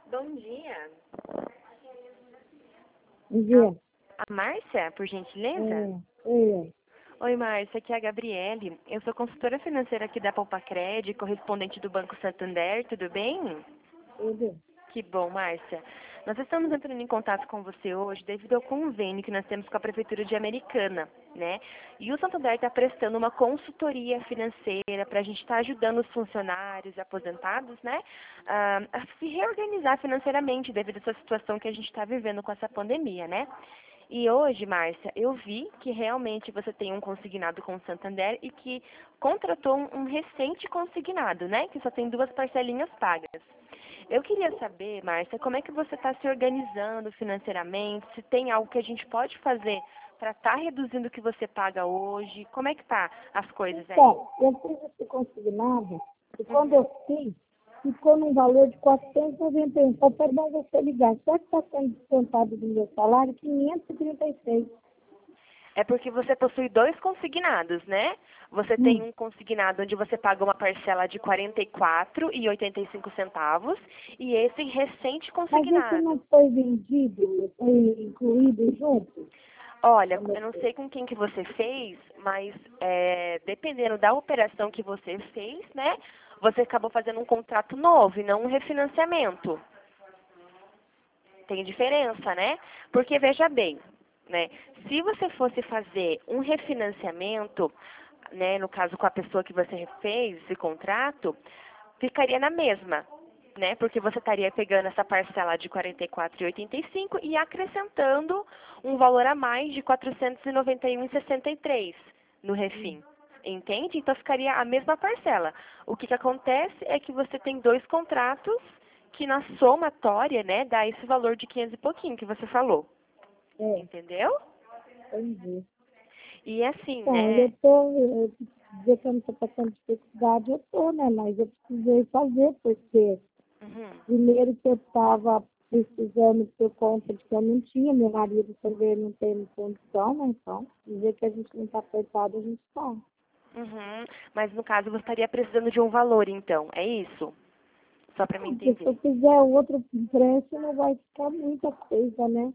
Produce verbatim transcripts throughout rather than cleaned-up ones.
Bom dia. Bom dia. A Márcia, por gentileza? É, é. Oi, Márcia, aqui é a Gabriele. Eu sou consultora financeira aqui da Poupa-Cred, correspondente do Banco Santander, tudo bem? Tudo. Que bom, Márcia. Nós estamos entrando em contato com você hoje devido ao convênio que nós temos com a Prefeitura de Americana, né? E o Santander está prestando uma consultoria financeira para a gente estar ajudando os funcionários e aposentados, né? A, a se reorganizar financeiramente devido a essa situação que a gente está vivendo com essa pandemia, né? E hoje, Márcia, eu vi que realmente você tem um consignado com o Santander e que contratou um, um recente consignado, né? Que só tem duas parcelinhas pagas. Eu queria saber, Márcia, como é que você está se organizando financeiramente, se tem algo que a gente pode fazer para estar reduzindo o que você paga hoje, como é que tá as coisas aí? Então, eu fiz esse consignado e quando eu fiz, ficou num valor de quatrocentos e noventa e um. Só perdão você ligar. Só que está sendo descontado do meu salário quinhentos e trinta e seis. É porque você possui dois consignados, né? Você tem Hum. um consignado onde você paga uma parcela de quarenta e quatro reais e oitenta e cinco centavos e esse recente Mas esse não consignado. foi vendido, foi incluído junto? Olha, Como é eu não que sei com quem que você fez, mas é, dependendo da operação que você fez, né? Você acabou fazendo um contrato novo e não um refinanciamento. Tem diferença, né? Porque veja bem, né? Se você fosse fazer um refinanciamento, né, no caso com a pessoa que você fez esse contrato, ficaria na mesma, né? Porque você estaria pegando essa parcela de quarenta e quatro reais e oitenta e cinco centavos e acrescentando um valor a mais de quatrocentos e noventa e um reais e sessenta e três centavos no refim. Entende? Então ficaria a mesma parcela. O que, que acontece é que você tem dois contratos que na somatória, né, dá esse valor de quinhentos e pouquinho que você falou. é? Entendeu? Entendi. E assim, Então, né? eu tô, eu, dizer que eu não estou passando dificuldade, eu tô, né? Mas eu precisei fazer, porque Uhum. primeiro que eu estava precisando por conta de que eu não tinha, meu marido também não tem condição, né? Então, dizer que a gente não está apertado, a gente está. Uhum. Mas no caso você estaria precisando de um valor, então, é isso? Só para me Porque se eu entender. fizer outro empréstimo, vai ficar muita coisa, né?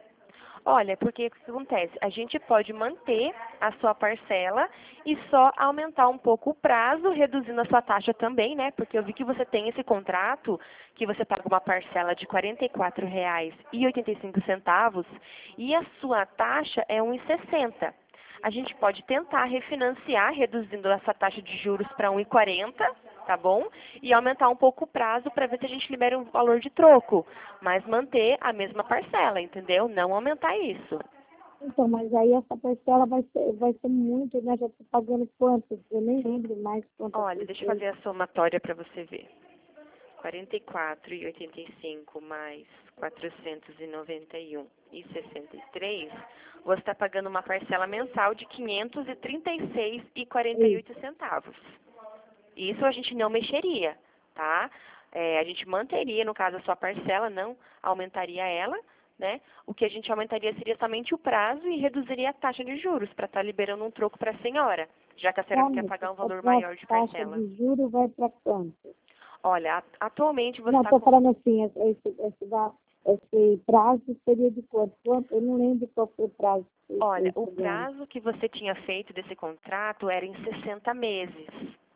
Olha, porque o que acontece? A gente pode manter a sua parcela e só aumentar um pouco o prazo, reduzindo a sua taxa também, né? Porque eu vi que você tem esse contrato, que você paga uma parcela de quarenta e quatro reais e oitenta e cinco centavos e a sua taxa é um real e sessenta centavos. A gente pode tentar refinanciar, reduzindo essa taxa de juros para um real e quarenta centavos, tá bom? E aumentar um pouco o prazo para ver se a gente libera um valor de troco, mas manter a mesma parcela, entendeu? Não aumentar isso. Então, mas aí essa parcela vai ser, vai ser muito, né? Já estou pagando quanto? Eu nem lembro mais quanto Olha, foi deixa eu feito. fazer a somatória para você ver. quarenta e quatro reais e oitenta e cinco mais quatrocentos e noventa e um reais e sessenta e três, você está pagando uma parcela mensal de quinhentos e trinta e seis reais e quarenta e oito centavos. Isso a gente não mexeria, tá? É, a gente manteria, no caso, a sua parcela, não aumentaria ela, né? O que a gente aumentaria seria somente o prazo e reduziria a taxa de juros para estar liberando um troco para a senhora, já que a senhora Tá, quer mas pagar um valor essa maior de taxa parcela. de juros vai para quanto? Olha, a- atualmente você Não, está estou com... falando assim, esse, esse, esse, da- esse prazo seria de quanto? Quanto? Eu não lembro qual foi o prazo que você Olha, fez o agora. prazo que você tinha feito desse contrato era em sessenta meses,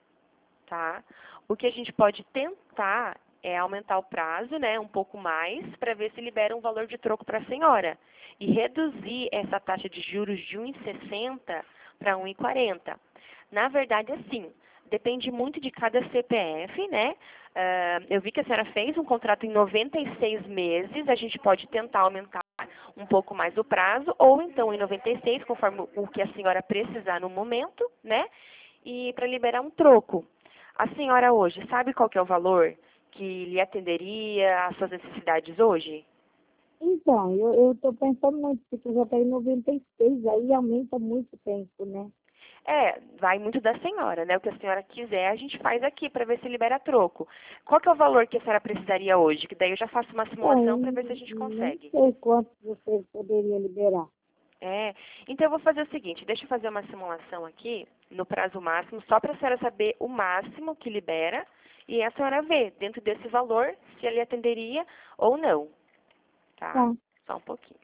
tá? O que a gente pode tentar é aumentar o prazo, né, um pouco mais, para ver se libera um valor de troco para a senhora. E reduzir essa taxa de juros de um real e sessenta para um real e quarenta. Na verdade, assim, depende muito de cada C P F, né? Ah, eu vi que a senhora fez um contrato em noventa e seis meses, a gente pode tentar aumentar um pouco mais o prazo, ou então em noventa e seis, conforme o que a senhora precisar no momento, né? E para liberar um troco. A senhora hoje sabe qual que é o valor que lhe atenderia às suas necessidades hoje? Então, eu estou pensando muito, porque já está em noventa e seis, aí aumenta muito tempo, né? É, vai muito da senhora, né? O que a senhora quiser, a gente faz aqui para ver se libera troco. Qual que é o valor que a senhora precisaria hoje? Que daí eu já faço uma Então, eu simulação para ver se a gente não nem consegue. sei quanto você poderia liberar. É, então eu vou fazer o seguinte, deixa eu fazer uma simulação aqui, no prazo máximo, só para a senhora saber o máximo que libera, e a senhora vê, dentro desse valor, se ele atenderia ou não, tá? Tá. Só um pouquinho.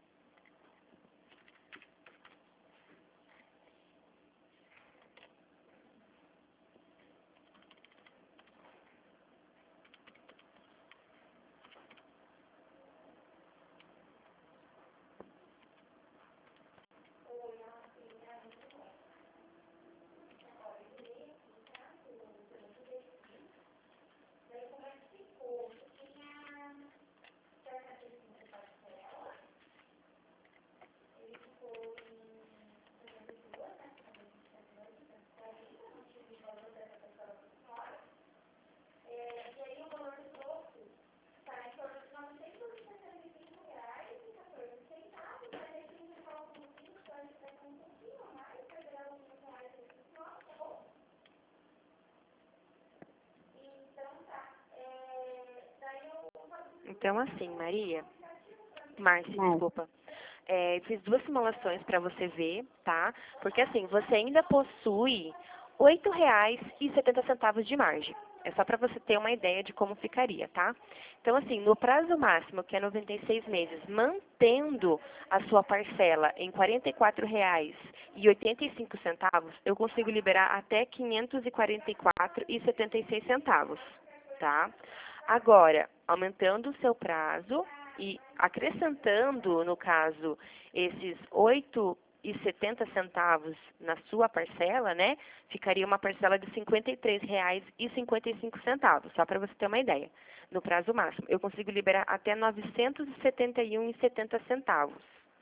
Então, assim, Maria, Márcia, Mas, desculpa. É, fiz duas simulações para você ver, tá? Porque assim, você ainda possui oito reais e setenta centavos de margem. É só para você ter uma ideia de como ficaria, tá? Então, assim, no prazo máximo, que é noventa e seis meses, mantendo a sua parcela em quarenta e quatro reais e oitenta e cinco centavos, eu consigo liberar até quinhentos e quarenta e quatro reais e setenta e seis centavos, tá? Agora, aumentando o seu prazo e acrescentando, no caso, esses oito e setenta centavos na sua parcela, né? Ficaria uma parcela de cinquenta e três reais e cinquenta e cinco centavos, só para você ter uma ideia. No prazo máximo, eu consigo liberar até novecentos e setenta e um reais e setenta centavos,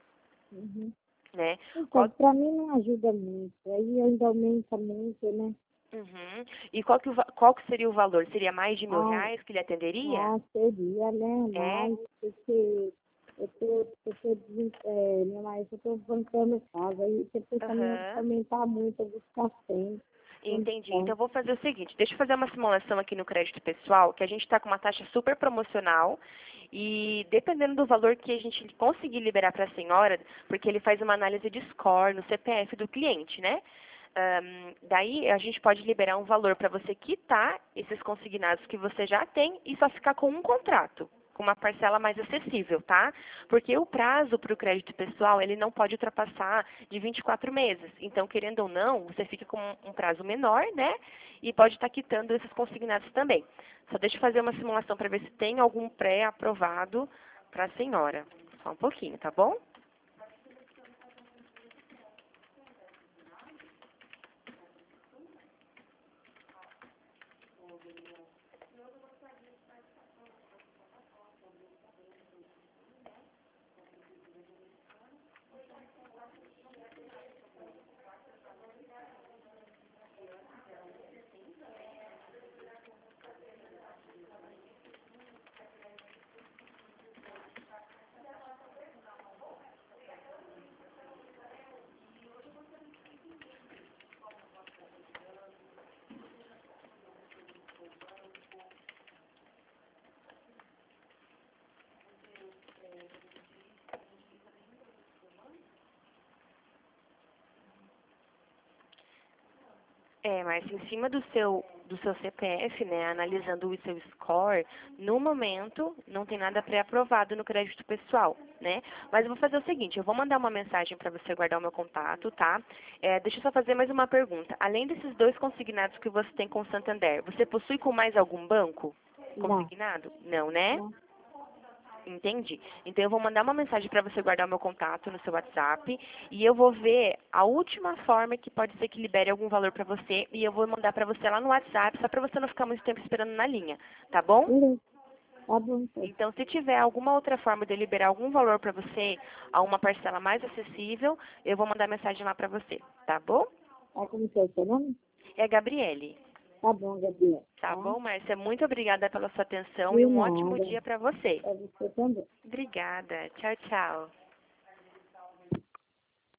uhum. né? Então, Qual, para mim não ajuda muito. Aí ainda aumenta muito, né? uhum. E qual que, o va- qual que seria o valor? Seria mais de mil Ah, reais que ele atenderia? ah, seria, né? É? Mas, porque eu tô, eu tô, desen- é, meu marido, eu tô bancando casa. E se eu também Aham. aumentar muito, eu vou ficar sem Entendi. condição. Então, eu vou fazer o seguinte, deixa eu fazer uma simulação aqui no crédito pessoal, que a gente está com uma taxa super promocional e dependendo do valor que a gente conseguir liberar para a senhora, porque ele faz uma análise de score no C P F do cliente, né? Ahn, daí a gente pode liberar um valor para você quitar esses consignados que você já tem e só ficar com um contrato, com uma parcela mais acessível, tá? Porque o prazo para o crédito pessoal, ele não pode ultrapassar de vinte e quatro meses. Então, querendo ou não, você fica com um prazo menor, né? E pode estar quitando esses consignados também. Só deixa eu fazer uma simulação para ver se tem algum pré-aprovado para a senhora. Só um pouquinho, tá bom? É, mas em cima do seu do seu C P F, né, analisando o seu score, no momento não tem nada pré-aprovado no crédito pessoal, né? Mas eu vou fazer o seguinte, eu vou mandar uma mensagem para você guardar o meu contato, tá? É, deixa eu só fazer mais uma pergunta. Além desses dois consignados que você tem com o Santander, você possui com mais algum banco Não, consignado? Não, né? não. Entendi. Então eu vou mandar uma mensagem para você guardar o meu contato no seu WhatsApp e eu vou ver a última forma que pode ser que libere algum valor para você e eu vou mandar para você lá no WhatsApp, só para você não ficar muito tempo esperando na linha, tá bom? Beleza. Tá bom, então. Então, se tiver alguma outra forma de eu liberar algum valor para você, a uma parcela mais acessível, eu vou mandar mensagem lá para você, tá bom? Tá como que é o seu nome? É a Gabriele. Tá bom, Gabriel. Tá Tá? bom, Márcia? Muito obrigada pela sua atenção De e um ótimo nada. dia para você. Pra você também. Obrigada. Tchau, tchau.